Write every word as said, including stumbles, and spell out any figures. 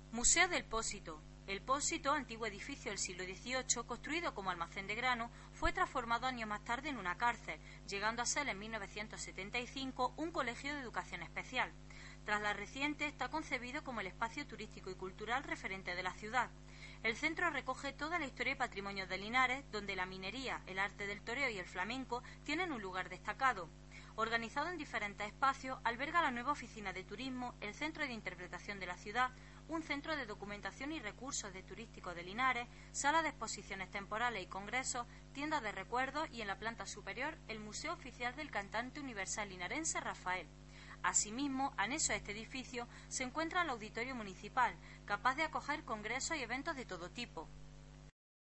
Museo del Pósito. El Pósito, antiguo edificio del siglo dieciocho, construido como almacén de grano, fue transformado años más tarde en una cárcel, llegando a ser en mil novecientos setenta y cinco un colegio de educación especial. Tras la reciente, está concebido como el espacio turístico y cultural referente de la ciudad. El centro recoge toda la historia y patrimonio de Linares, donde la minería, el arte del toreo y el flamenco tienen un lugar destacado. Organizado en diferentes espacios, alberga la nueva oficina de turismo, el centro de interpretación de la ciudad, un centro de documentación y recursos de turísticos de Linares, sala de exposiciones temporales y congresos, tiendas de recuerdos y en la planta superior el Museo Oficial del Cantante Universal Linarense Rafael. Asimismo, anexo a este edificio se encuentra el Auditorio Municipal, capaz de acoger congresos y eventos de todo tipo.